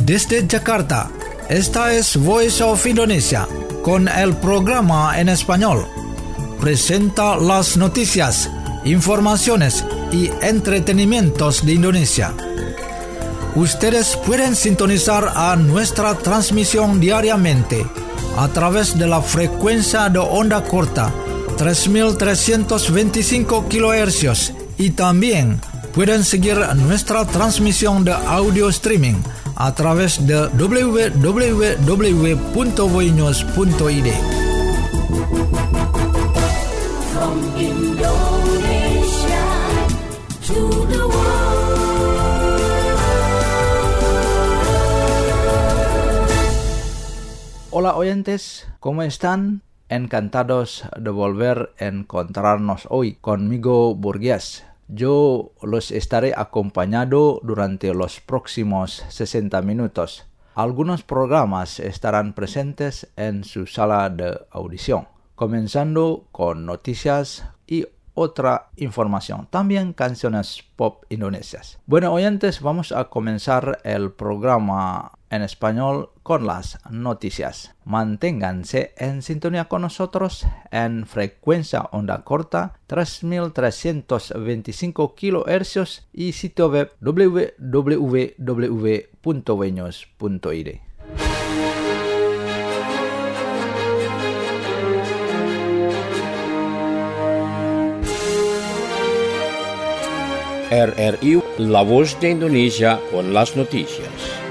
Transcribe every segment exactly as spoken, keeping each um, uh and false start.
Desde Jakarta, esta es Voice of Indonesia, con el programa en español. Presenta las noticias, informaciones y entretenimientos de Indonesia. Ustedes pueden sintonizar a nuestra transmisión diariamente a través de la frecuencia de onda corta tres mil trescientos veinticinco kilohercios y también pueden seguir nuestra transmisión de audio streaming a través de doble u doble u doble u punto voinews punto i d. From Indonesia to the world. Hola oyentes, ¿cómo están? Encantados de volver a encontrarnos hoy conmigo, Burgués. Yo los estaré acompañando durante los próximos sesenta minutos. Algunos programas estarán presentes en su sala de audición, comenzando con noticias y otra información, también canciones pop indonesias. Bueno, oyentes, vamos a comenzar el programa en español con las noticias. Manténganse en sintonía con nosotros en frecuencia onda corta tres mil trescientos veinticinco kilohercios y sitio web doble u doble u doble u punto voinews punto i d. R R I, La Voz de Indonesia con las noticias.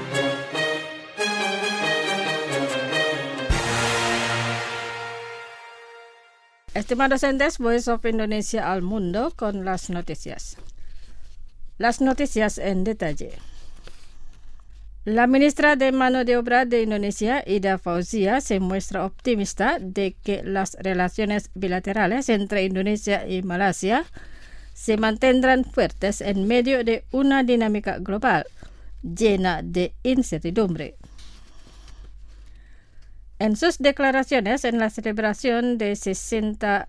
Estimados oyentes, Voice of Indonesia al mundo con las noticias. Las noticias en detalle. La ministra de Mano de Obra de Indonesia, Ida Fauzia, se muestra optimista de que las relaciones bilaterales entre Indonesia y Malasia se mantendrán fuertes en medio de una dinámica global llena de incertidumbre. En sus declaraciones en la celebración de sesenta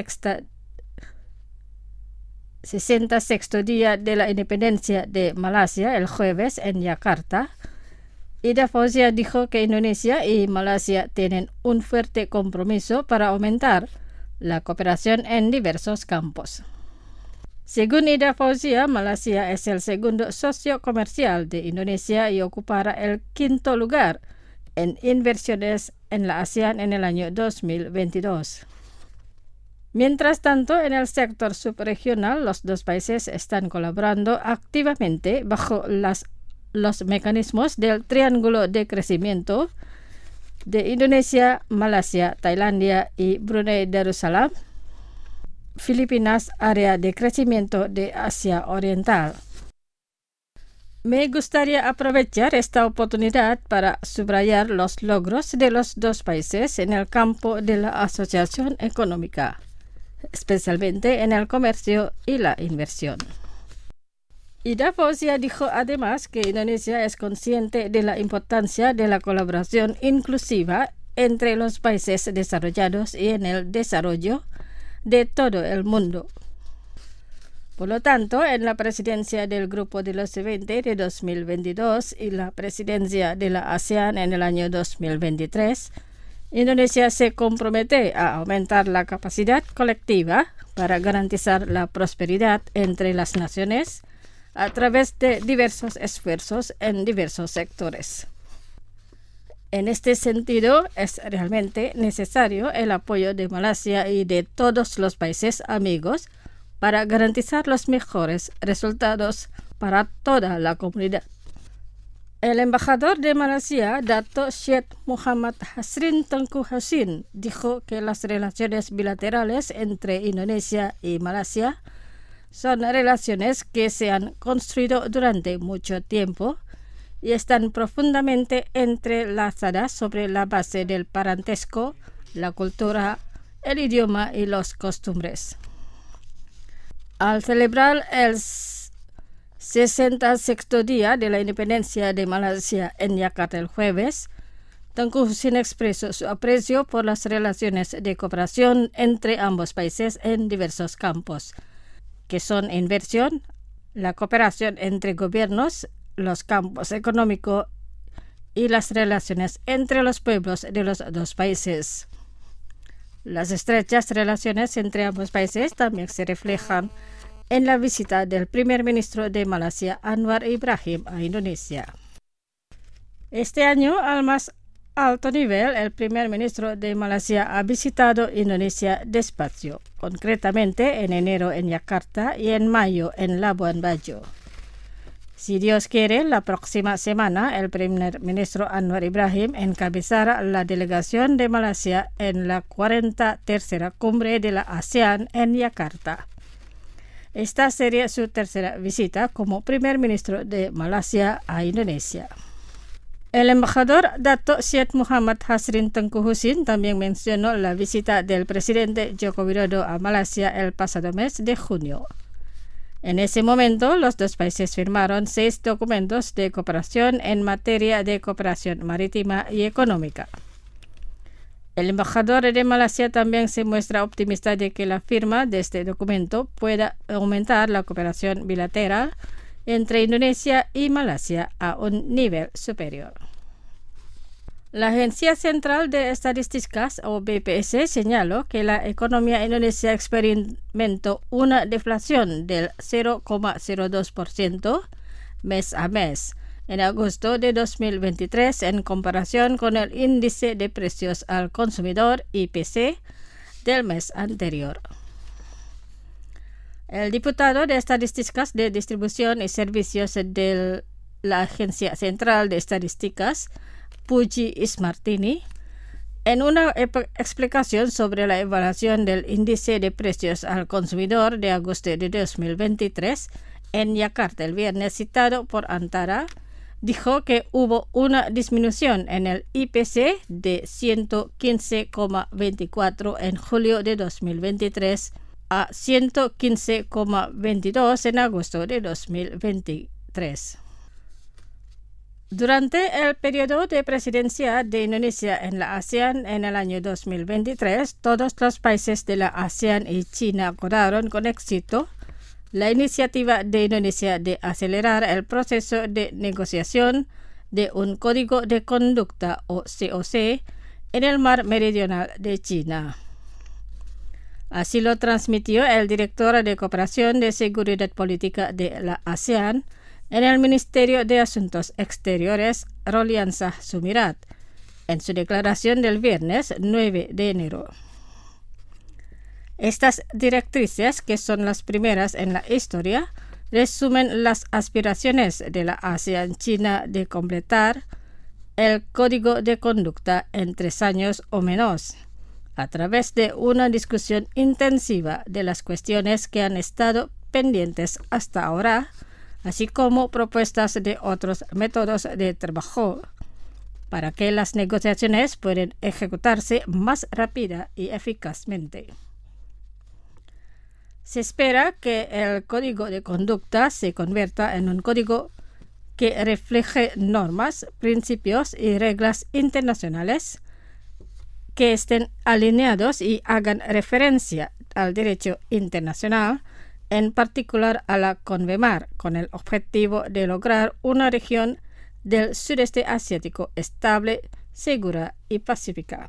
sexto Día de la Independencia de Malasia el jueves en Yakarta, Ida Fauzia dijo que Indonesia y Malasia tienen un fuerte compromiso para aumentar la cooperación en diversos campos. Según Ida Fauzia, Malasia es el segundo socio comercial de Indonesia y ocupará el quinto lugar en inversiones en la ASEAN en el año dos mil veintidós. Mientras tanto, en el sector subregional, los dos países están colaborando activamente bajo las, los mecanismos del Triángulo de Crecimiento de Indonesia, Malasia, Tailandia y Brunei Darussalam, Filipinas, área de crecimiento de Asia Oriental. Me gustaría aprovechar esta oportunidad para subrayar los logros de los dos países en el campo de la asociación económica, especialmente en el comercio y la inversión. Ida Fauzia dijo además que Indonesia es consciente de la importancia de la colaboración inclusiva entre los países desarrollados y en el desarrollo de todo el mundo. Por lo tanto, en la presidencia del Grupo de los veinte de dos mil veintidós y la presidencia de la ASEAN en el año dos mil veintitrés, Indonesia se compromete a aumentar la capacidad colectiva para garantizar la prosperidad entre las naciones a través de diversos esfuerzos en diversos sectores. En este sentido, es realmente necesario el apoyo de Malasia y de todos los países amigos para garantizar los mejores resultados para toda la comunidad. El embajador de Malasia, Dato Syed Muhammad Hasrin Tengku Hasin, dijo que las relaciones bilaterales entre Indonesia y Malasia son relaciones que se han construido durante mucho tiempo y están profundamente entrelazadas sobre la base del parentesco, la cultura, el idioma y las costumbres. Al celebrar el sesenta sexto Día de la Independencia de Malasia en Yakarta el jueves, Tengku Hasin expresó su aprecio por las relaciones de cooperación entre ambos países en diversos campos, que son inversión, la cooperación entre gobiernos, los campos económico y las relaciones entre los pueblos de los dos países. Las estrechas relaciones entre ambos países también se reflejan en la visita del primer ministro de Malasia, Anwar Ibrahim, a Indonesia. Este año, al más alto nivel, el primer ministro de Malasia ha visitado Indonesia despacio, concretamente en enero en Yakarta y en mayo en Labuan Bajo. Si Dios quiere, la próxima semana el primer ministro Anwar Ibrahim encabezará la delegación de Malasia en la cuarenta tercera cumbre de la ASEAN en Yakarta. Esta sería su tercera visita como primer ministro de Malasia a Indonesia. El embajador Dato Syed Muhammad Hasrin Tengku Husin también mencionó la visita del presidente Joko Widodo a Malasia el pasado mes de junio. En ese momento, los dos países firmaron seis documentos de cooperación en materia de cooperación marítima y económica. El embajador de Malasia también se muestra optimista de que la firma de este documento pueda aumentar la cooperación bilateral entre Indonesia y Malasia a un nivel superior. La Agencia Central de Estadísticas, o B P S, señaló que la economía indonesia experimentó una deflación del cero coma cero dos por ciento mes a mes en agosto de dos mil veintitrés en comparación con el índice de precios al consumidor I P C del mes anterior. El diputado de Estadísticas de Distribución y Servicios de la Agencia Central de Estadísticas, Puji Ismartini, en una explicación sobre la evaluación del índice de precios al consumidor de agosto de dos mil veintitrés en Yakarta el viernes citado por Antara, dijo que hubo una disminución en el I P C de ciento quince coma veinticuatro en julio de dos mil veintitrés a ciento quince coma veintidós en agosto de dos mil veintitrés. Durante el periodo de presidencia de Indonesia en la ASEAN en el año dos mil veintitrés, todos los países de la ASEAN y China acordaron con éxito la iniciativa de Indonesia de acelerar el proceso de negociación de un Código de Conducta o C O C en el mar meridional de China. Así lo transmitió el director de Cooperación de Seguridad Política de la ASEAN en el Ministerio de Asuntos Exteriores, Roliansah Sumirat, en su declaración del viernes nueve de enero. Estas directrices, que son las primeras en la historia, resumen las aspiraciones de la ASEAN-China de completar el Código de Conducta en tres años o menos, a través de una discusión intensiva de las cuestiones que han estado pendientes hasta ahora, así como propuestas de otros métodos de trabajo, para que las negociaciones puedan ejecutarse más rápida y eficazmente. Se espera que el Código de Conducta se convierta en un código que refleje normas, principios y reglas internacionales que estén alineados y hagan referencia al derecho internacional, en particular a la CONVEMAR, con el objetivo de lograr una región del sudeste asiático estable, segura y pacífica.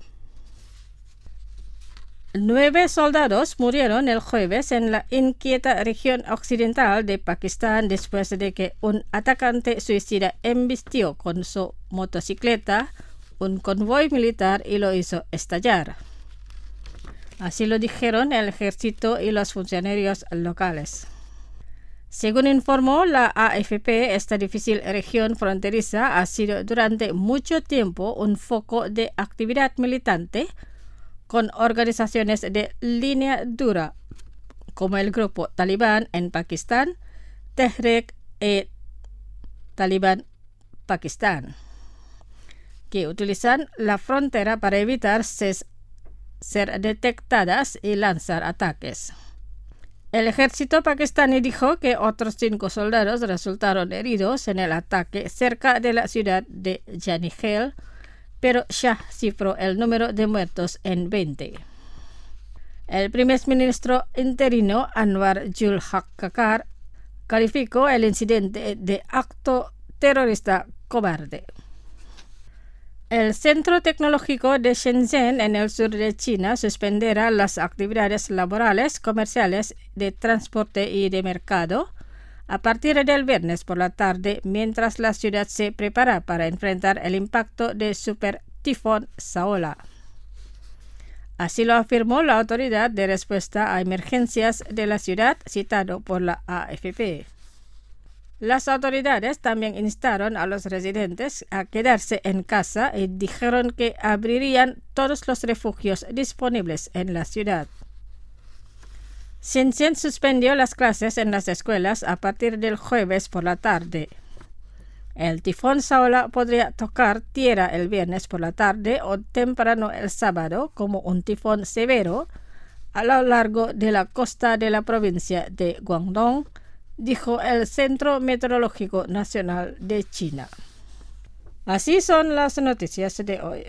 Nueve soldados murieron el jueves en la inquieta región occidental de Pakistán después de que un atacante suicida embistió con su motocicleta un convoy militar y lo hizo estallar. Así lo dijeron el ejército y los funcionarios locales. Según informó la A F P, esta difícil región fronteriza ha sido durante mucho tiempo un foco de actividad militante con organizaciones de línea dura como el grupo Talibán en Pakistán, Tehrik-e-Taliban Pakistán, que utilizan la frontera para evitar ses ser detectadas y lanzar ataques. El ejército pakistaní dijo que otros cinco soldados resultaron heridos en el ataque cerca de la ciudad de Janihel, pero Shah cifró el número de muertos en veinte. El primer ministro interino Anwar Jul Haq Kakar calificó el incidente de acto terrorista cobarde. El Centro Tecnológico de Shenzhen en el sur de China suspenderá las actividades laborales, comerciales, de transporte y de mercado a partir del viernes por la tarde, mientras la ciudad se prepara para enfrentar el impacto del super tifón Saola. Así lo afirmó la autoridad de respuesta a emergencias de la ciudad, citado por la A F P. Las autoridades también instaron a los residentes a quedarse en casa y dijeron que abrirían todos los refugios disponibles en la ciudad. Shenzhen suspendió las clases en las escuelas a partir del jueves por la tarde. El tifón Saola podría tocar tierra el viernes por la tarde o temprano el sábado como un tifón severo a lo largo de la costa de la provincia de Guangdong, dijo el Centro Meteorológico Nacional de China. Así son las noticias de hoy.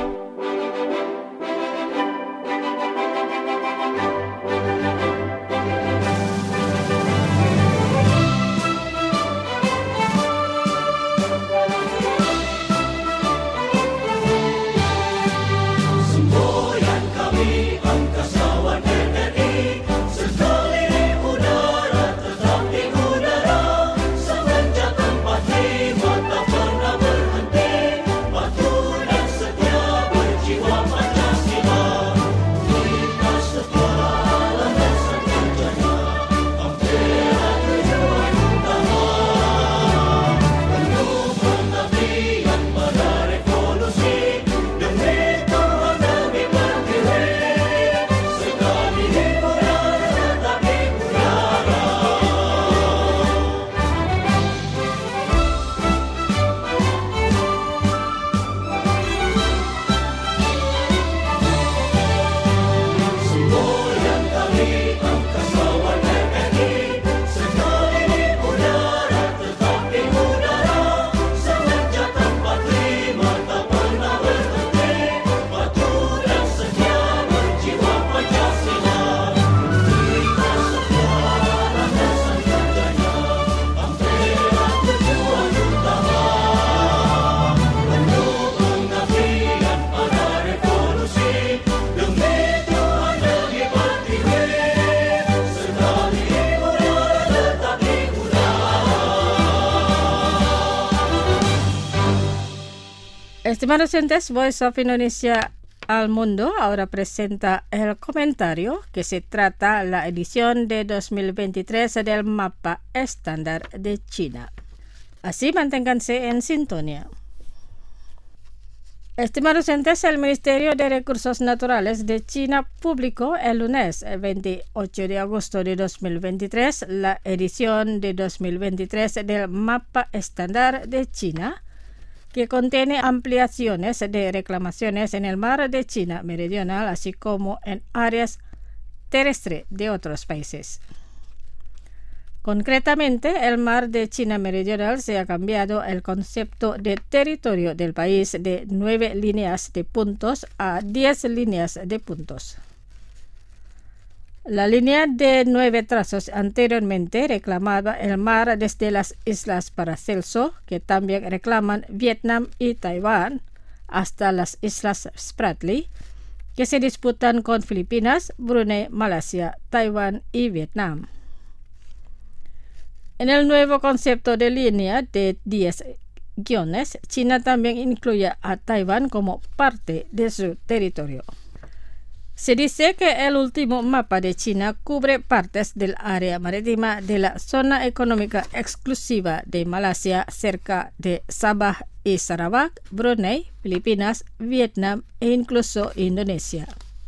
Estimados oyentes, Voice of Indonesia al Mundo ahora presenta el comentario que se trata la edición de dos mil veintitrés del Mapa Estándar de China. Así manténganse en sintonía. Estimados oyentes, el Ministerio de Recursos Naturales de China publicó el lunes el veintiocho de agosto de dos mil veintitrés la edición de dos mil veintitrés del Mapa Estándar de China, que contiene ampliaciones de reclamaciones en el mar de China Meridional, así como en áreas terrestres de otros países. Concretamente, el mar de China Meridional se ha cambiado el concepto de territorio del país de nueve líneas de puntos a diez líneas de puntos. La línea de nueve trazos anteriormente reclamaba el mar desde las Islas Paracelso, que también reclaman Vietnam y Taiwán, hasta las Islas Spratly, que se disputan con Filipinas, Brunei, Malasia, Taiwán y Vietnam. En el nuevo concepto de línea de diez guiones, China también incluye a Taiwán como parte de su territorio. Se dice que el último mapa de China cubre partes del área marítima de la zona económica exclusiva de Malasia cerca de Sabah y Sarawak, Brunei, Filipinas, Vietnam e incluso Indonesia.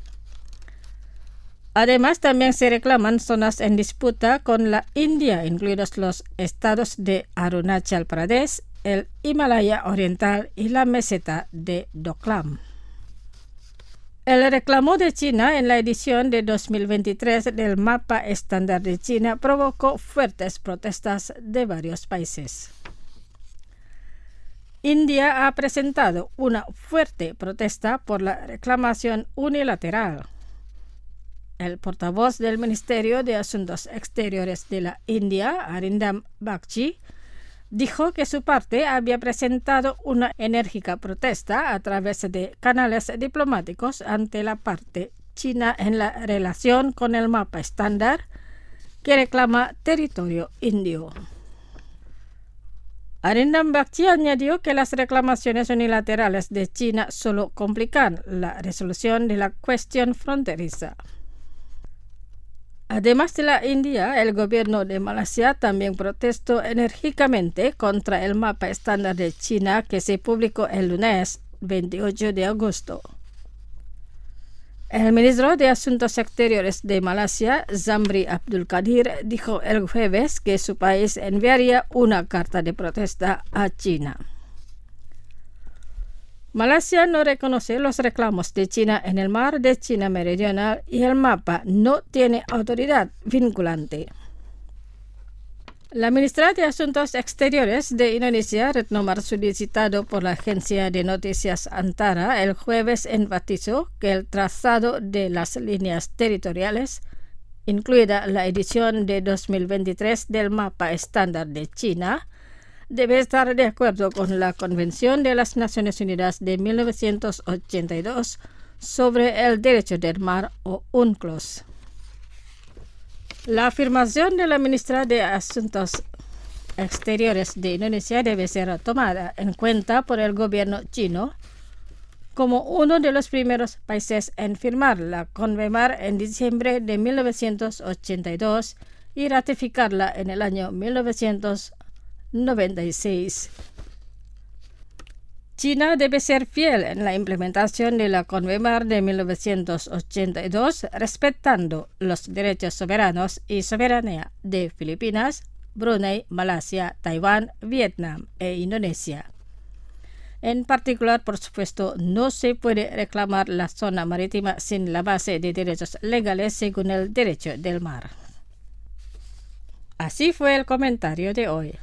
Además, también se reclaman zonas en disputa con la India, incluidos los estados de Arunachal Pradesh, el Himalaya Oriental y la meseta de Doklam. El reclamo de China en la edición de dos mil veintitrés del Mapa Estándar de China provocó fuertes protestas de varios países. India ha presentado una fuerte protesta por la reclamación unilateral. El portavoz del Ministerio de Asuntos Exteriores de la India, Arindam Bagchi, dijo que su parte había presentado una enérgica protesta a través de canales diplomáticos ante la parte china en la relación con el mapa estándar que reclama territorio indio. Arindam Bakshi añadió que las reclamaciones unilaterales de China solo complican la resolución de la cuestión fronteriza. Además de la India, el gobierno de Malasia también protestó enérgicamente contra el mapa estándar de China que se publicó el lunes veintiocho de agosto. El ministro de Asuntos Exteriores de Malasia, Zamri Abdul Qadir, dijo el jueves que su país enviaría una carta de protesta a China. Malasia no reconoce los reclamos de China en el mar de China Meridional y el mapa no tiene autoridad vinculante. La ministra de Asuntos Exteriores de Indonesia, Retno Marsudi, citado por la agencia de noticias Antara, el jueves enfatizó que el trazado de las líneas territoriales, incluida la edición de dos mil veintitrés del mapa estándar de China, debe estar de acuerdo con la Convención de las Naciones Unidas de mil novecientos ochenta y dos sobre el derecho del mar o UNCLOS. La afirmación de la ministra de Asuntos Exteriores de Indonesia debe ser tomada en cuenta por el gobierno chino como uno de los primeros países en firmar la CONVEMAR en diciembre de mil novecientos ochenta y dos y ratificarla en el año mil novecientos noventa y seis. China debe ser fiel en la implementación de la CONVEMAR de mil novecientos ochenta y dos, respetando los derechos soberanos y soberanía de Filipinas, Brunei, Malasia, Taiwán, Vietnam e Indonesia. En particular, por supuesto, no se puede reclamar la zona marítima sin la base de derechos legales según el derecho del mar. Así fue el comentario de hoy.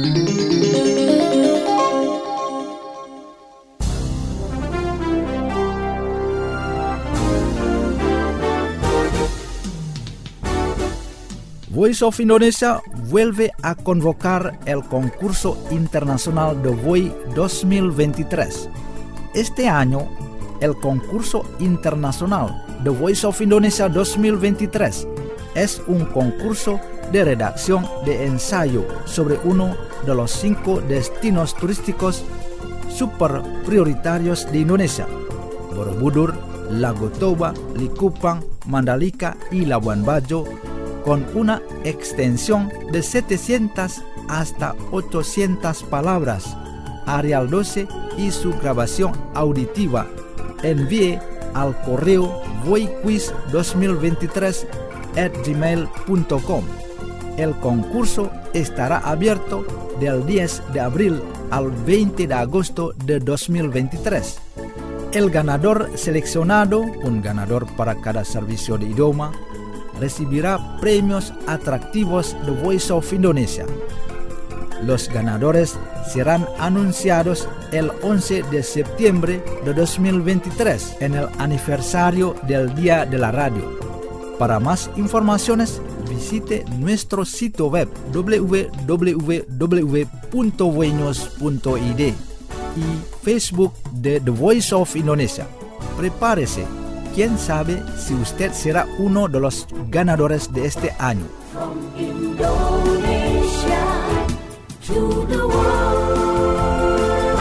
Voice of Indonesia vuelve a convocar el concurso internacional de V O I dos mil veintitrés. Este año, el concurso internacional de Voice of Indonesia dos mil veintitrés es un concurso de redacción de ensayo sobre uno de los cinco destinos turísticos super prioritarios de Indonesia: Borobudur, Lago Toba, Likupang, Mandalika y Labuan Bajo, con una extensión de setecientas hasta ochocientas palabras. Arial doce y su grabación auditiva. Envíe al correo voiquiz dos mil veintitrés arroba gmail punto com. El concurso estará abierto del diez de abril al veinte de agosto de dos mil veintitrés. El ganador seleccionado, un ganador para cada servicio de idioma, recibirá premios atractivos de Voice of Indonesia. Los ganadores serán anunciados el once de septiembre de dos mil veintitrés en el aniversario del Día de la Radio. Para más informaciones, visite nuestro sitio web w w w punto voinos punto i d y Facebook de The Voice of Indonesia. Prepárese. ¿Quién sabe si usted será uno de los ganadores de este año? From Indonesia to the world.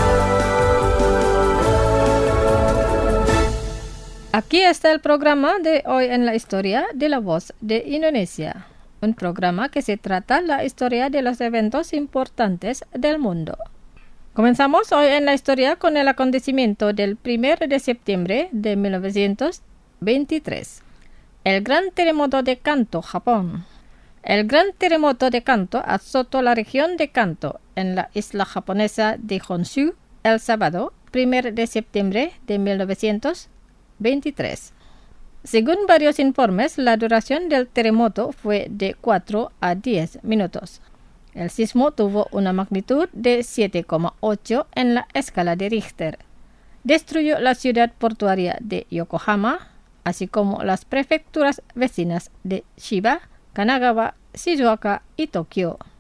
Aquí está el programa de hoy en la historia de la voz de Indonesia. Un programa que se trata la historia de los eventos importantes del mundo. Comenzamos hoy en la historia con el acontecimiento del primero de septiembre de mil novecientos veintitrés. El gran terremoto de Kanto, Japón. El gran terremoto de Kanto azotó la región de Kanto en la isla japonesa de Honshu el sábado primero de septiembre de mil novecientos veintitrés. Según varios informes, la duración del terremoto fue de cuatro a diez minutos. El sismo tuvo una magnitud de siete coma ocho en la escala de Richter. Destruyó la ciudad portuaria de Yokohama, así como las prefecturas vecinas de Chiba, Kanagawa, Shizuoka y Tokio.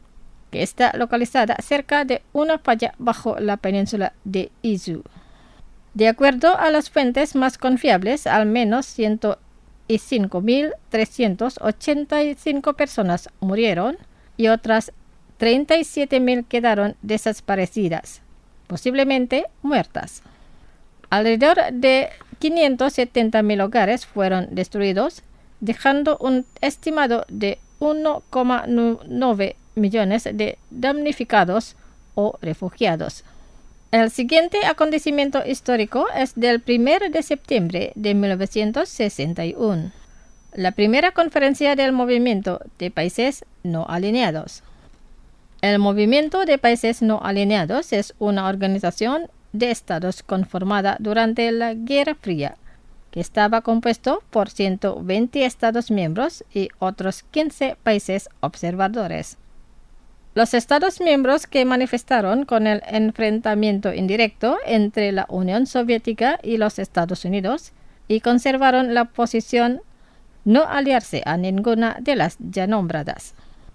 que está localizada cerca de una falla bajo la península de Izu. De acuerdo a las fuentes más confiables, al menos ciento cinco mil trescientas ochenta y cinco personas murieron y otras treinta y siete mil quedaron desaparecidas, posiblemente muertas. Alrededor de quinientos setenta mil hogares fueron destruidos, dejando un estimado de uno coma nueve millones de damnificados o refugiados. El siguiente acontecimiento histórico es del primero de septiembre de mil novecientos sesenta y uno, la primera conferencia del Movimiento de Países No Alineados. El Movimiento de Países No Alineados es una organización de estados conformada durante la Guerra Fría, que estaba compuesto por ciento veinte estados miembros y otros quince países observadores. Los estados miembros que manifestaron con el enfrentamiento indirecto entre la Unión Soviética y los Estados Unidos y conservaron la posición no aliarse a ninguna de las ya nombradas.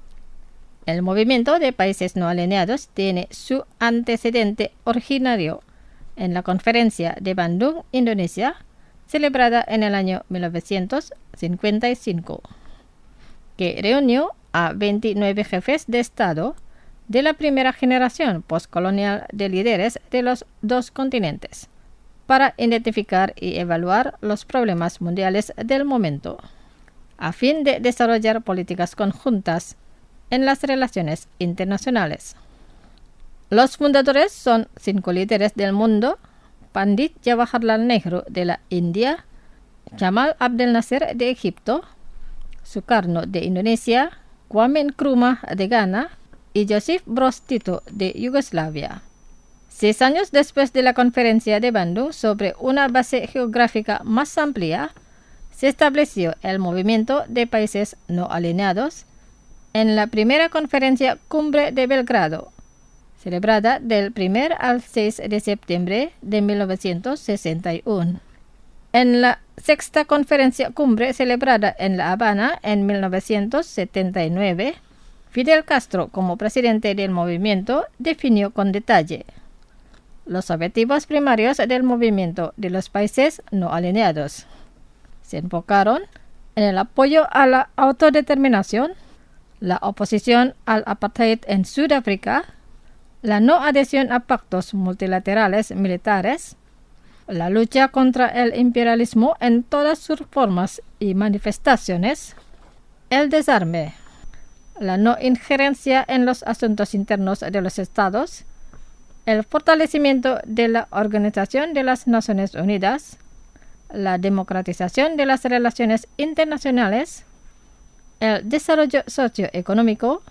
El Movimiento de Países No Alineados tiene su antecedente originario en la Conferencia de Bandung, Indonesia, celebrada en el año mil novecientos cincuenta y cinco, que reunió a veintinueve jefes de Estado de la primera generación postcolonial de líderes de los dos continentes para identificar y evaluar los problemas mundiales del momento, a fin de desarrollar políticas conjuntas en las relaciones internacionales. Los fundadores son cinco líderes del mundo: Pandit Jawaharlal Nehru de la India, Jamal Abdel Nasser de Egipto, Sukarno de Indonesia, Kwame Nkrumah de Ghana y Josip Broz Tito de Yugoslavia. Seis años después de la conferencia de Bandung, sobre una base geográfica más amplia, se estableció el Movimiento de Países No Alineados en la primera conferencia Cumbre de Belgrado, celebrada del primero al seis de septiembre de mil novecientos sesenta y uno. En la sexta conferencia cumbre celebrada en La Habana en mil novecientos setenta y nueve, Fidel Castro, como presidente del movimiento, definió con detalle los objetivos primarios del movimiento de los países no alineados. Se enfocaron en el apoyo a la autodeterminación, la oposición al apartheid en Sudáfrica, la no adhesión a pactos multilaterales militares, la lucha contra el imperialismo en todas sus formas y manifestaciones, el desarme, la no injerencia en los asuntos internos de los estados, el fortalecimiento de la Organización de las Naciones Unidas, la democratización de las relaciones internacionales, el desarrollo socioeconómico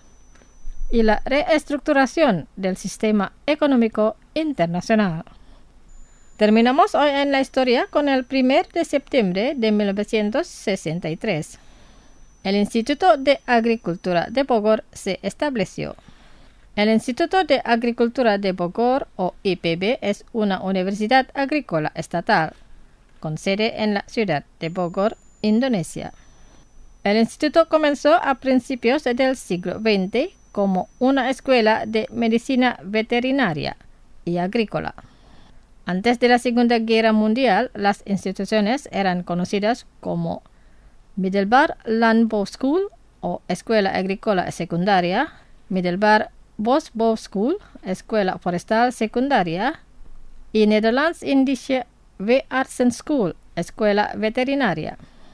y la reestructuración del sistema económico internacional. Terminamos hoy en la historia con el primero de septiembre de mil novecientos sesenta y tres. El Instituto de Agricultura de Bogor se estableció. El Instituto de Agricultura de Bogor, o I P B, es una universidad agrícola estatal, con sede en la ciudad de Bogor, Indonesia. El instituto comenzó a principios del siglo veinte como una escuela de medicina veterinaria y agrícola. Antes de la Segunda Guerra Mundial, las instituciones eran conocidas como Middelbar Landbouw School o Escuela Agrícola Secundaria, Middelbar Bosbouw School, Escuela Forestal Secundaria, y Nederlands Indische Veeartsen School, Escuela Veterinaria.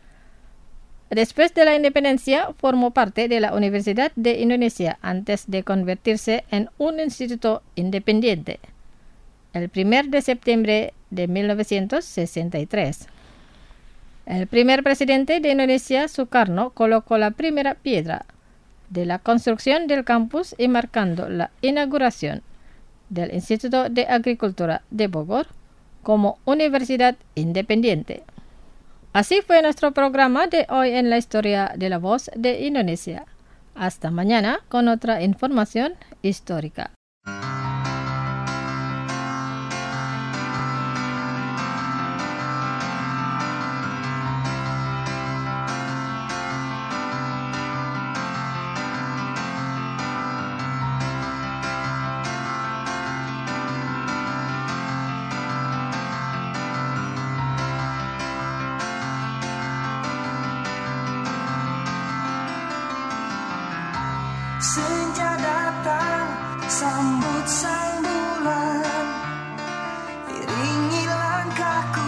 Después de la independencia, formó parte de la Universidad de Indonesia antes de convertirse en un instituto independiente, el primero de septiembre de mil novecientos sesenta y tres. El primer presidente de Indonesia, Sukarno, colocó la primera piedra de la construcción del campus y marcando la inauguración del Instituto de Agricultura de Bogor como universidad independiente. Así fue nuestro programa de hoy en la historia de la voz de Indonesia. Hasta mañana con otra información histórica. Senja datang sambut sang bulan, iringi langkahku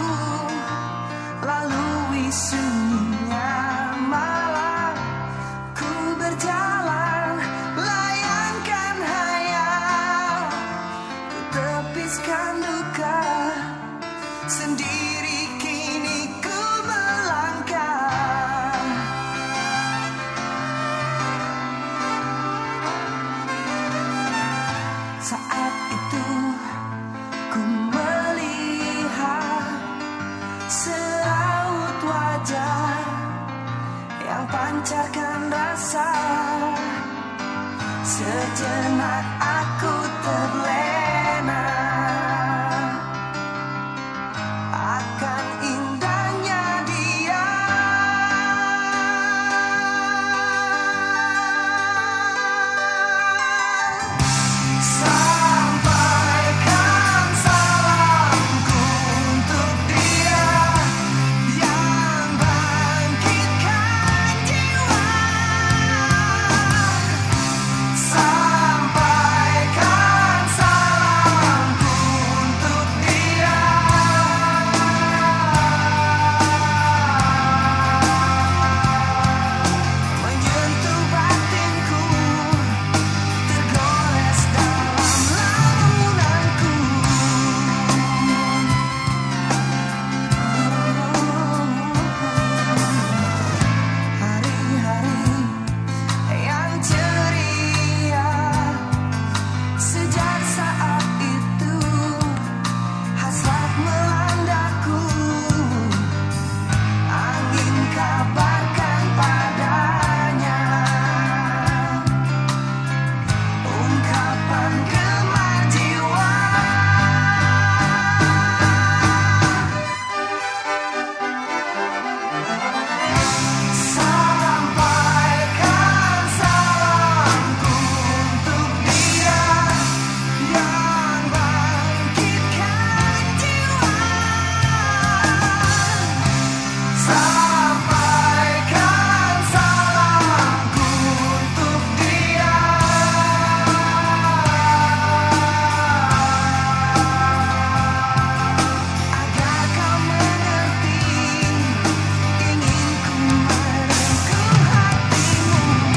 lalui sunyinya malam. Ku berjalan layangkan hayal, ku tepiskan duka, sendiri kini ku melangkah. Saat itu ku melihat seraut wajah yang pancarkan rasa. Sejenak aku terlena akan indahnya dia. Sampaikan salamku untuk dia yang bangkitkan jiwa. Sampaikan salamku untuk dia. Menyentuh batinku, tergores dalam lamunanku. Hari-hari yang ceria, sejak saat itu hasrat melandaku. Angin kabarkan padanya ungkapan gemar jiwa. Sampaikan salamku untuk dia yang bangkitkan jiwa. Sampaikan salamku untuk dia. Agar kau mengerti, ingin ku merengkuh hatimu.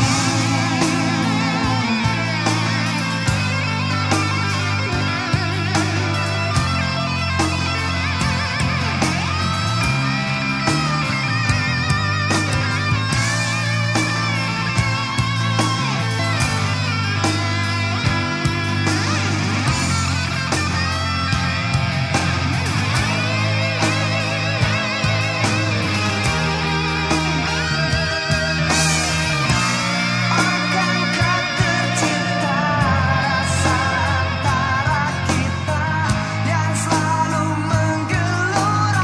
Akankah tercipta rasa antara kita yang selalu menggelora?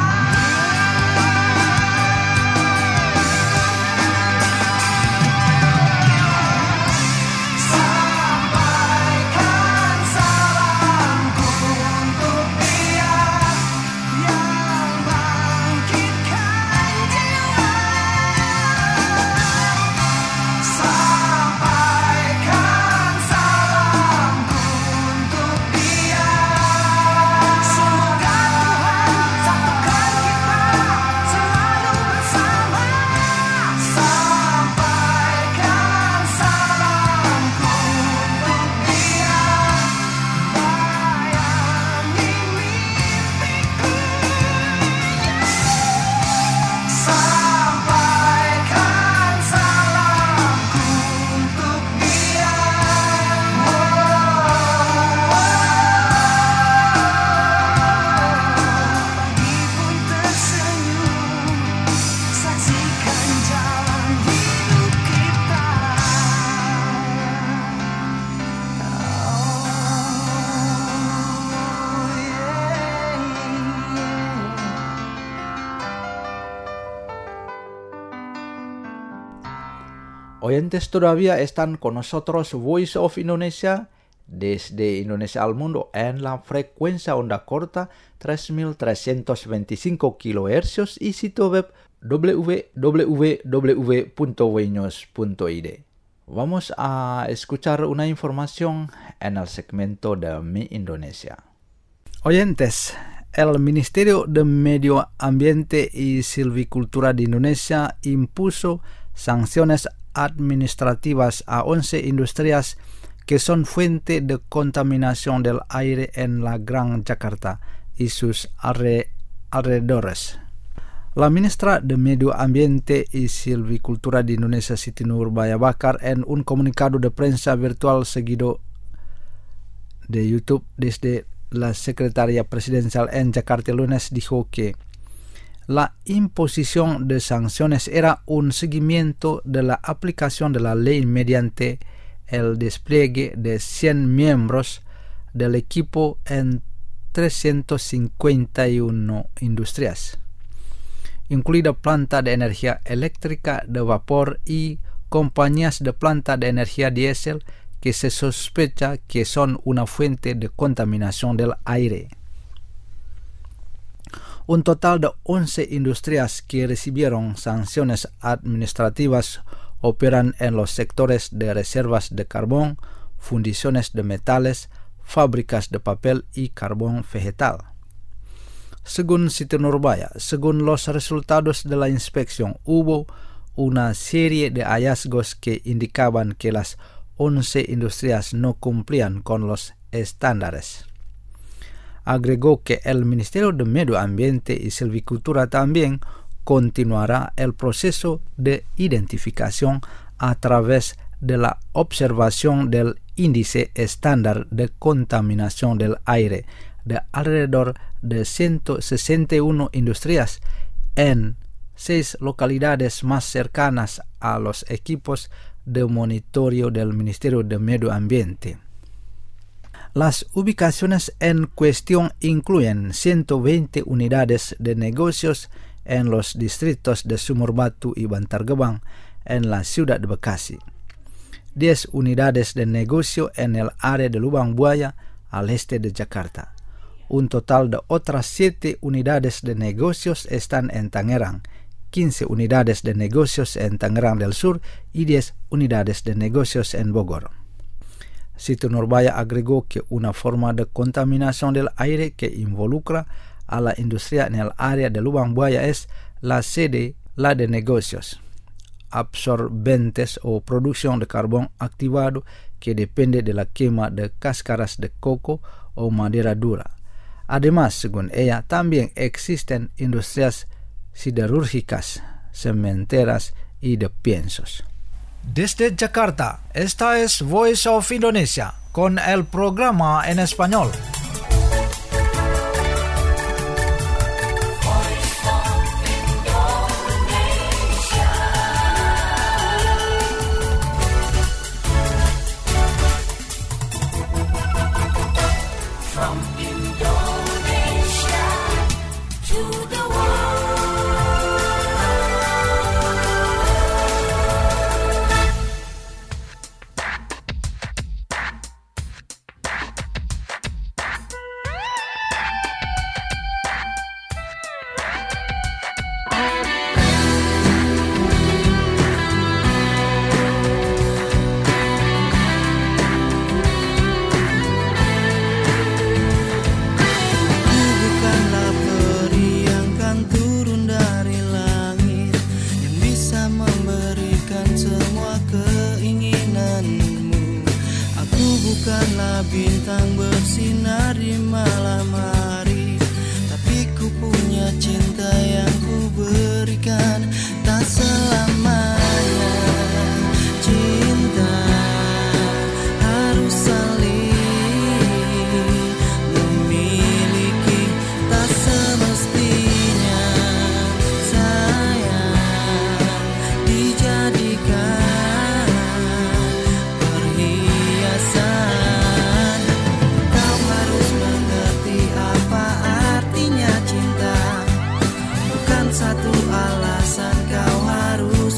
Sampaikan salamku untuk dia yang bangkitkan jiwa. Sampaikan salamku untuk dia. Semoga Tuhan satukan kita selalu bersama. Sampaikan salamku untuk dia, bayangi mimpiku. Sampaikan salamku untuk dia. Pagi pun tersenyum, saksikan jalan hidup kita. Oh, yeah, yeah. Oyentes todavía están con nosotros Voice of Indonesia desde Indonesia al mundo en la frecuencia onda corta tres mil trescientos veinticinco kilohercios y sitio web w w w punto weños punto i d. Vamos a escuchar una información en el segmento de Mi Indonesia. Oyentes, el Ministerio de Medio Ambiente y Silvicultura de Indonesia impuso sanciones administrativas a once industrias que son fuente de contaminación del aire en la Gran Jakarta y sus alre- alrededores. La ministra de Medio Ambiente y Silvicultura de Indonesia, Siti Nurbaya Bakar, en un comunicado de prensa virtual seguido de YouTube desde la Secretaría Presidencial en Jakarta el lunes, dijo que la imposición de sanciones era un seguimiento de la aplicación de la ley mediante el despliegue de cien miembros del equipo en trescientas cincuenta y una industrias, incluida planta de energía eléctrica de vapor y compañías de planta de energía diésel que se sospecha que son una fuente de contaminación del aire. Un total de once industrias que recibieron sanciones administrativas operan en los sectores de reservas de carbón, fundiciones de metales, fábricas de papel y carbón vegetal. Según Siti Nurbaya, según los resultados de la inspección, hubo una serie de hallazgos que indicaban que las once industrias no cumplían con los estándares. Agregó que el Ministerio de Medio Ambiente y Silvicultura también continuará el proceso de identificación a través de la observación del índice estándar de contaminación del aire de alrededor de ciento sesenta y una industrias en seis localidades más cercanas a los equipos de monitoreo del Ministerio de Medio Ambiente. Las ubicaciones en cuestión incluyen ciento veinte unidades de negocios en los distritos de Sumurbatu y Bantar Gebang en la ciudad de Bekasi, diez unidades de negocio en el área de Lubang Buaya al este de Jakarta. Un total de otras siete unidades de negocios están en Tangerang, quince unidades de negocios en Tangerang del Sur y diez unidades de negocios en Bogor. Siti Nurbaya agregó que una forma de contaminación del aire que involucra a la industria en el área de Lubang Buaya es la sede, la de negocios, absorbentes o producción de carbón activado que depende de la quema de cáscaras de coco o madera dura. Además, según ella, también existen industrias siderúrgicas, cementeras y de piensos. Desde Jakarta, esta es Voice of Indonesia con el programa en español. From Indonesia to the world. Bukanlah peri yang kan turun dari langit, yang bisa memberikan semua keinginanmu. Aku bukanlah bintang bersinar di malam hari, tapi ku punya cinta yang ku berikan tak selamanya. Cinta harus saling memiliki, tak semestinya sayang dijadikan perhiasan. Kau harus mengerti apa artinya cinta, bukan satu alasan kau harus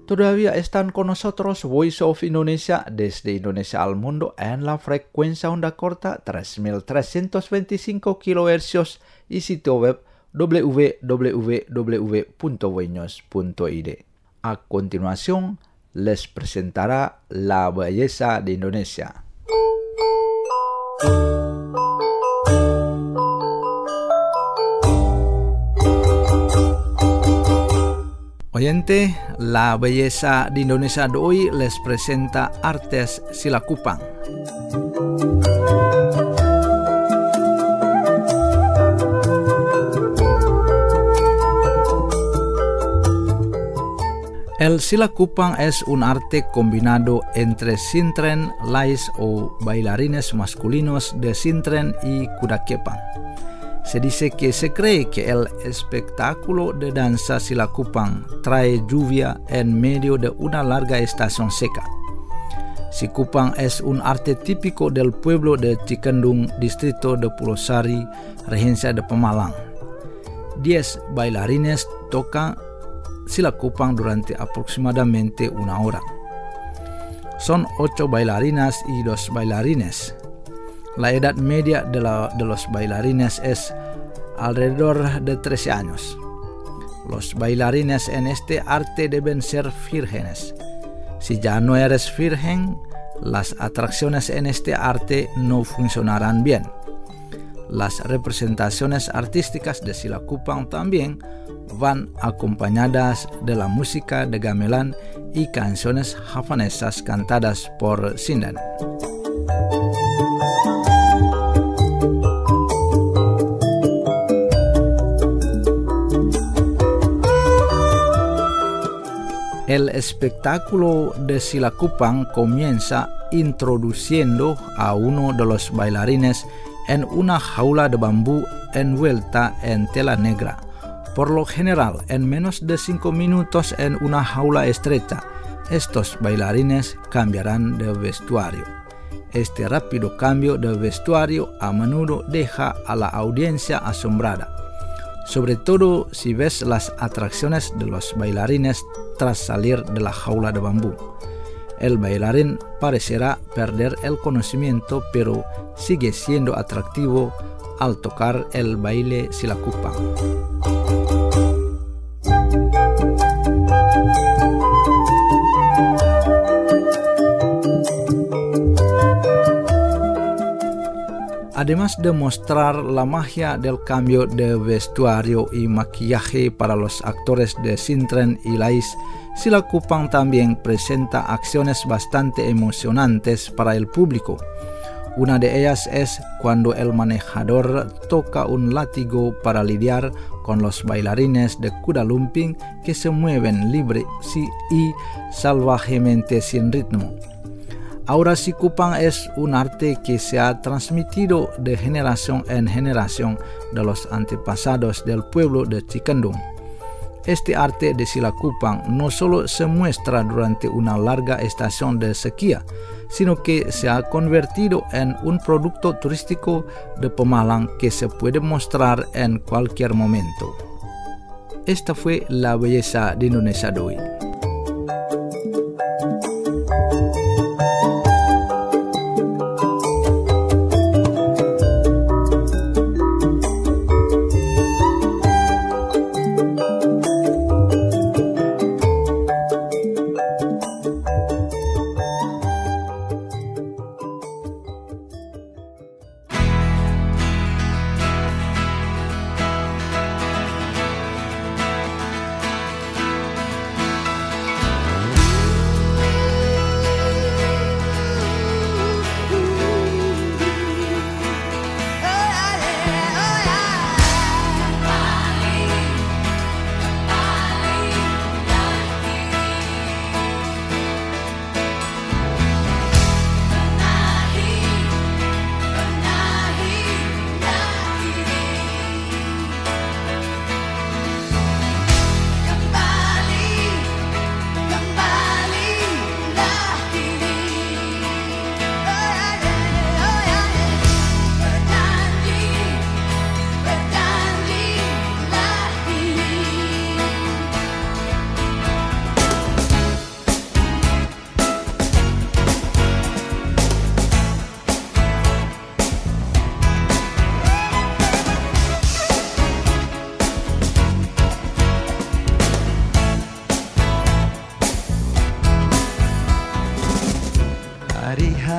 Todavía están con nosotros Voice of Indonesia desde Indonesia al mundo en la frecuencia onda corta tres mil trescientos veinticinco kilohercios y sitio web w w w punto voinews punto i d. A continuación, les presentará La Belleza de Indonesia. Oyente, La Belleza de Indonesia de hoy les presenta artes Silakupang. El Silakupang es un arte combinado entre sintren, lais o bailarines masculinos de sintren y kudakepang. Se dice que se cree que el espectáculo de danza Silakupang trae lluvia en medio de una larga estación seca. Sikupang es un arte típico del pueblo de Cikendung, distrito de Pulau Sari, regencia de Pemalang. Diez bailarines tocan Silakupang durante aproximadamente una hora. Son ocho bailarinas y dos bailarines. La edad media de, la, de los bailarines es alrededor de trece años. Los bailarines en este arte deben ser vírgenes. Si ya no eres virgen, las atracciones en este arte no funcionarán bien. Las representaciones artísticas de Silakupang también van acompañadas de la música de gamelan y canciones javanesas cantadas por sinden. El espectáculo de Silakupang comienza introduciendo a uno de los bailarines en una jaula de bambú envuelta en tela negra. Por lo general, en menos de cinco minutos en una jaula estrecha, estos bailarines cambiarán de vestuario. Este rápido cambio de vestuario a menudo deja a la audiencia asombrada, sobre todo si ves las atracciones de los bailarines tras salir de la jaula de bambú. El bailarín parecerá perder el conocimiento, pero sigue siendo atractivo al tocar el baile Silakupang. Además de mostrar la magia del cambio de vestuario y maquillaje para los actores de sintren y lais, Silakupang también presenta acciones bastante emocionantes para el público. Una de ellas es cuando el manejador toca un látigo para lidiar con los bailarines de kuda lumping que se mueven libre y salvajemente sin ritmo. Ahora Sikupang es un arte que se ha transmitido de generación en generación de los antepasados del pueblo de Cikendung. Este arte de Silakupang no solo se muestra durante una larga estación de sequía, sino que se ha convertido en un producto turístico de Pemalang que se puede mostrar en cualquier momento. Esta fue La Belleza de Indonesia de hoy.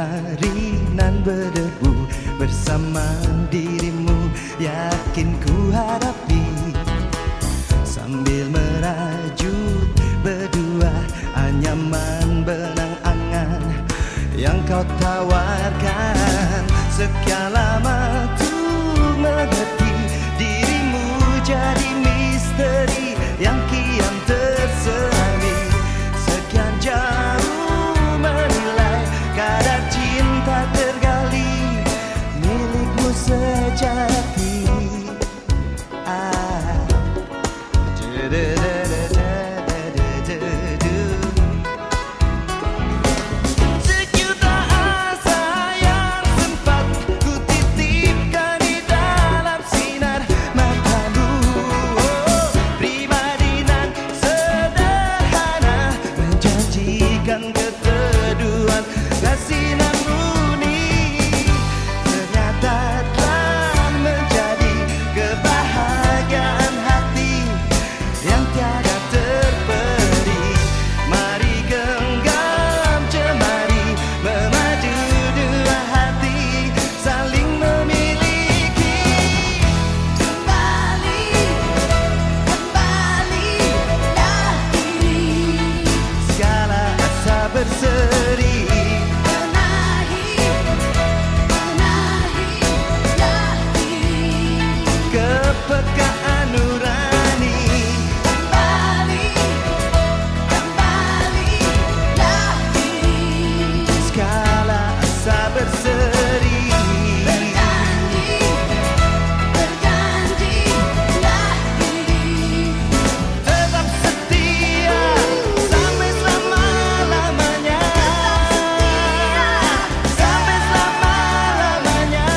hari nan berdebu, bersama dirimu yakin ku hadapi. Sambil merajut berdua anyaman benang angan yang kau tawarkan. Sekian lama tuh mengerti dirimu jadi misteri yang kian terselami. Sekian jauh menilai kadar cinta tergali milikmu sejati. Ah, sejuta asa yang sempat ku titipkan di dalam sinar matamu. Oh, pribadi nan sederhana menjanjikan keteduhan kasih nan murni, ternyata telah menjadi kebahagiaan hati yang tiada terperi. Mari genggam jemari memadu dua hati saling memiliki. Kembali, kembalilah kini segala asa berseri. Benahi, benahilah kini kepekaan nurani. Kembali, kembalilah kini segala asa berseri. Berjanji, berjanjilah kini tetap setia sampai selama-lamanya. Sampai selama-lamanya.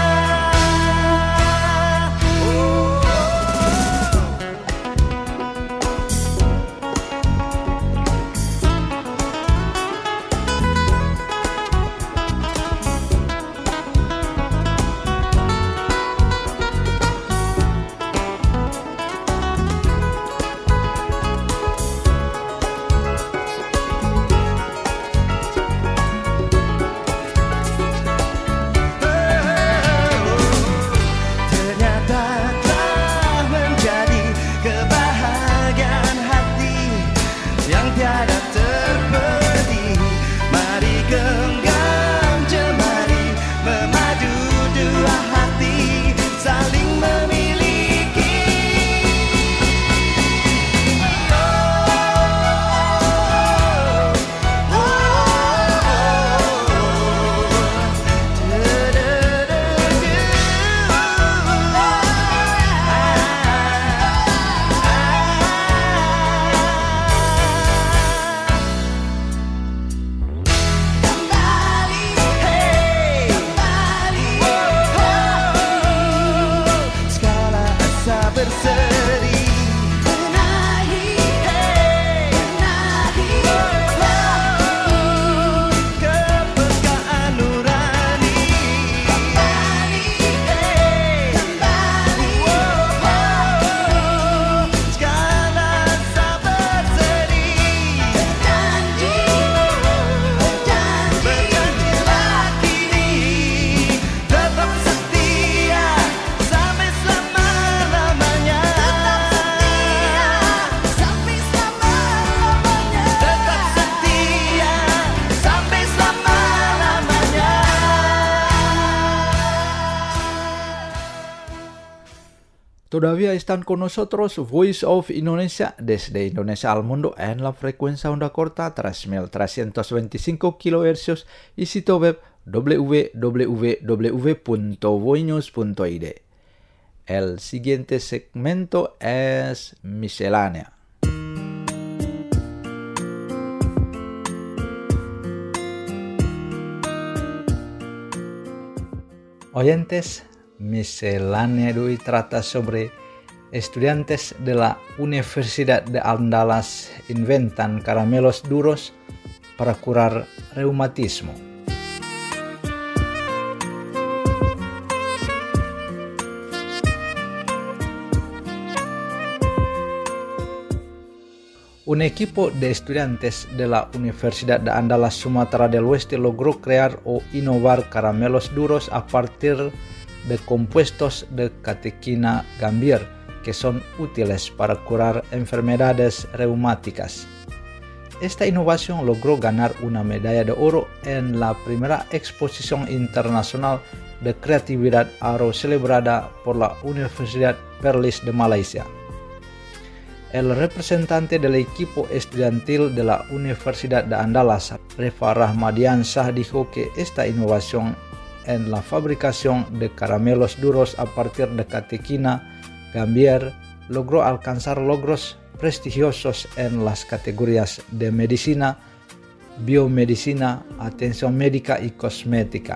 Oh. Ternyata telah menjadi kebahagiaan hati yang tiada terperi. Mari genggam jemari memadu dua hati saling memiliki. Oh, oh, kembali, kembali, segala asa berseri. Benahi, benahilah kepekaan nurani. Kembali, kembali, segala asa berseri. Berjanji, berjanjilah kini tetap setia sampai selama-lamanya. Sampai selama-lamanya. Tetap setia sampai selama-lamanya. Todavía están con nosotros Voice of Indonesia desde Indonesia al mundo en la frecuencia onda corta tres mil trescientos veinticinco kilohercios y sitio web w w w punto voinews punto i d. El siguiente segmento es miscelánea. Oyentes, miscelánea de hoy trata sobre estudiantes de la Universidad de Andalas inventan caramelos duros para curar reumatismo. Un equipo de estudiantes de la Universidad de Andalas, Sumatera del Oeste logró crear o innovar caramelos duros a partir de compuestos de catequina gambier que son útiles para curar enfermedades reumáticas. Esta innovación logró ganar una medalla de oro en la primera exposición internacional de creatividad aro celebrada por la Universidad Perlis de Malaysia. El representante del equipo estudiantil de la Universidad de Andalas, Refa Rahmadiansah, dijo que esta innovación en la fabricación de caramelos duros a partir de catequina gambier logró alcanzar logros prestigiosos en las categorías de medicina, biomedicina, atención médica y cosmética.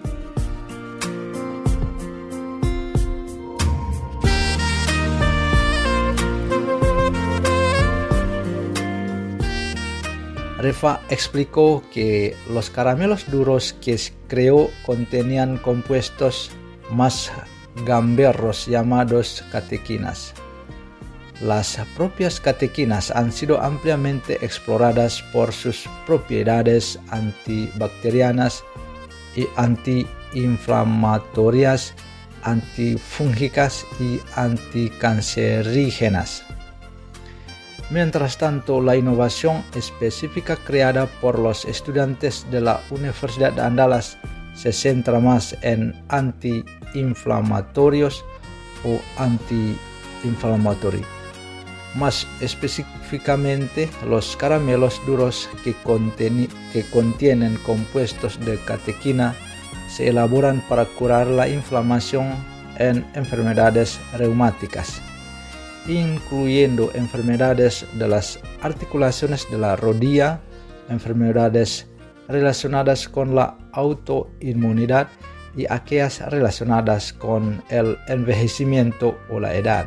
Refa explicó que los caramelos duros que creó contenían compuestos más gamberros llamados catequinas. Las propias catequinas han sido ampliamente exploradas por sus propiedades antibacterianas y antiinflamatorias, antifúngicas y anticancerígenas. Mientras tanto, la innovación específica creada por los estudiantes de la Universidad de Andalas se centra más en antiinflamatorios o antiinflamatorios. Más específicamente, los caramelos duros que, conteni- que contienen compuestos de catequina se elaboran para curar la inflamación en enfermedades reumáticas, incluyendo enfermedades de las articulaciones de la rodilla, enfermedades relacionadas con la autoinmunidad y aquellas relacionadas con el envejecimiento o la edad.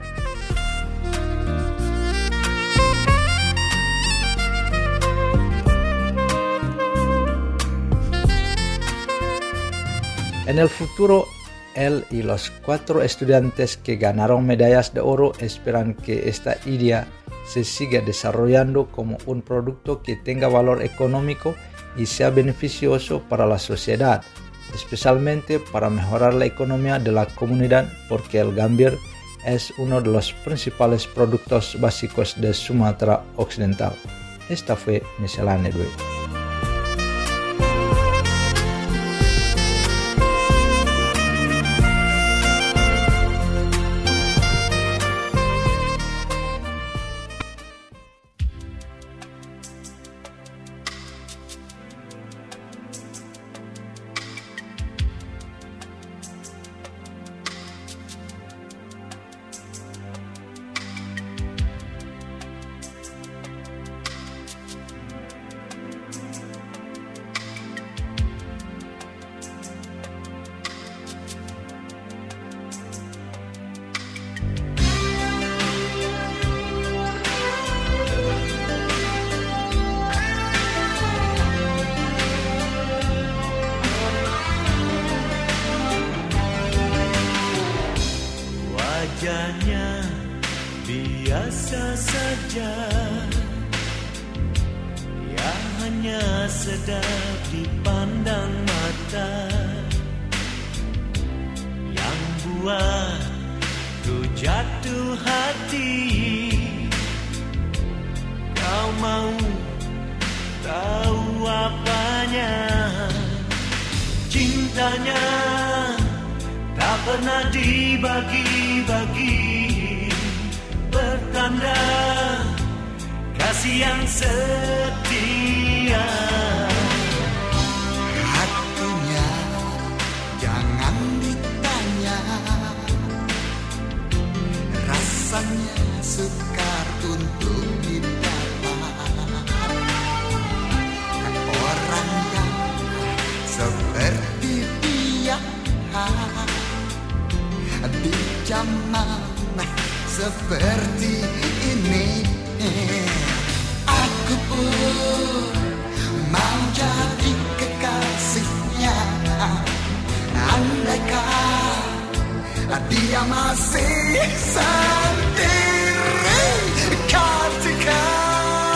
En el futuro, él y los cuatro estudiantes que ganaron medallas de oro esperan que esta idea se siga desarrollando como un producto que tenga valor económico y sea beneficioso para la sociedad, especialmente para mejorar la economía de la comunidad, porque el gambier es uno de los principales productos básicos de Sumatra Occidental. Esta fue Miscelánea Due. Wajahnya biasa saja, ya hanya sedap dipandang mata, yang buat ku jatuh hati. Kau mau tahu apanya? Cintanya tak pernah dibagi-bagi, bertanda kasih yang setia. Hatinya jangan ditanya, rasanya sukar untuk didapat. Orang yang seperti dia di zaman seperti ini, aku pun mau jadi kekasihnya. Andaikan dia masih sendiri, ketika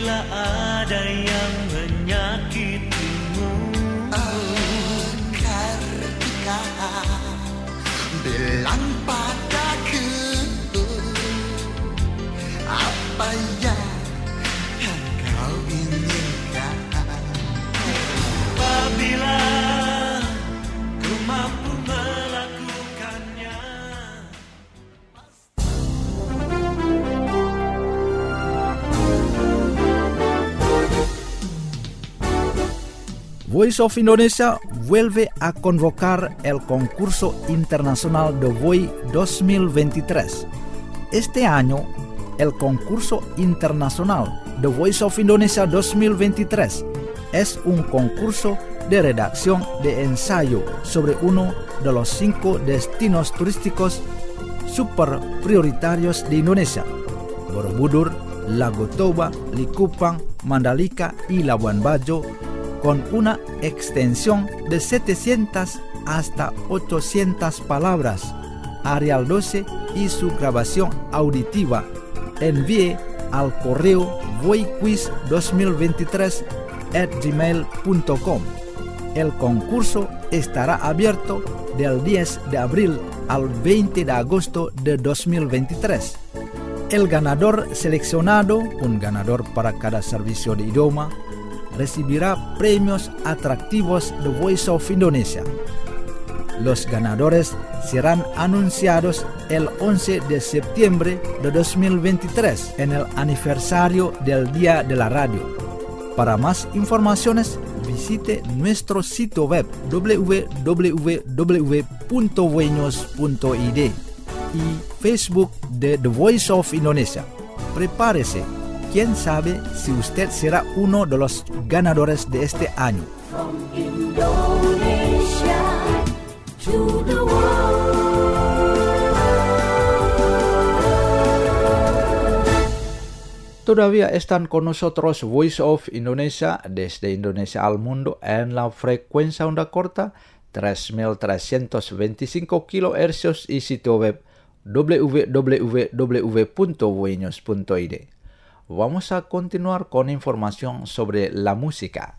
Bila ada yang menyakitimu, Oh Kartika, bilang padaku apa yang kau inginkan. apabila ku mampu melakukannya. Voice of Indonesia vuelve a convocar el concurso internacional de V O I dos mil veintitrés. Este año, el concurso internacional de Voice of Indonesia dos mil veintitrés es un concurso de redacción de ensayo sobre uno de los cinco destinos turísticos super prioritarios de Indonesia: Borobudur, Lago Toba, Likupang, Mandalika y Labuan Bajo, con una extensión de setecientas hasta ochocientas palabras. Arial doce y su grabación auditiva. Envíe al correo voiquiz dos mil veintitrés at gmail punto com. El concurso estará abierto del diez de abril al veinte de agosto de dos mil veintitrés. El ganador seleccionado, un ganador para cada servicio de idioma, recibirá premios atractivos de Voice of Indonesia. Los ganadores serán anunciados el once de septiembre de dos mil veintitrés en el aniversario del Día de la Radio. Para más informaciones, visite nuestro sitio web w w w punto voiños punto i d y Facebook de The Voice of Indonesia. Prepárese. ¿Quién sabe si usted será uno de los ganadores de este año? From Indonesia to the world. Todavía están con nosotros Voice of Indonesia desde Indonesia al mundo en la frecuencia onda corta tres mil trescientos veinticinco kilohercios y sitio web w w w punto voiños punto i d. Vamos a continuar con información sobre la música.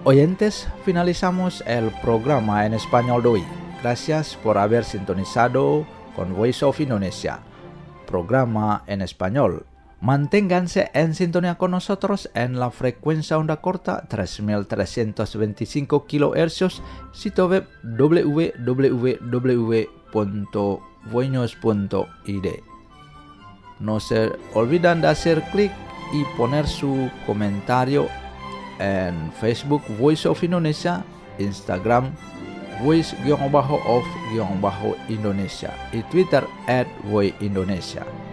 Oyentes, finalizamos el programa en español de hoy. Gracias por haber sintonizado con Voice of Indonesia, programa en español. Manténganse en sintonía con nosotros en la frecuencia onda corta tres mil trescientos veinticinco kilohercios, sitio web w w w punto voinews punto i d. No se olviden de hacer clic y poner su comentario en Facebook Voice of Indonesia, Instagram voice-of-indonesia y Twitter at voice indonesia.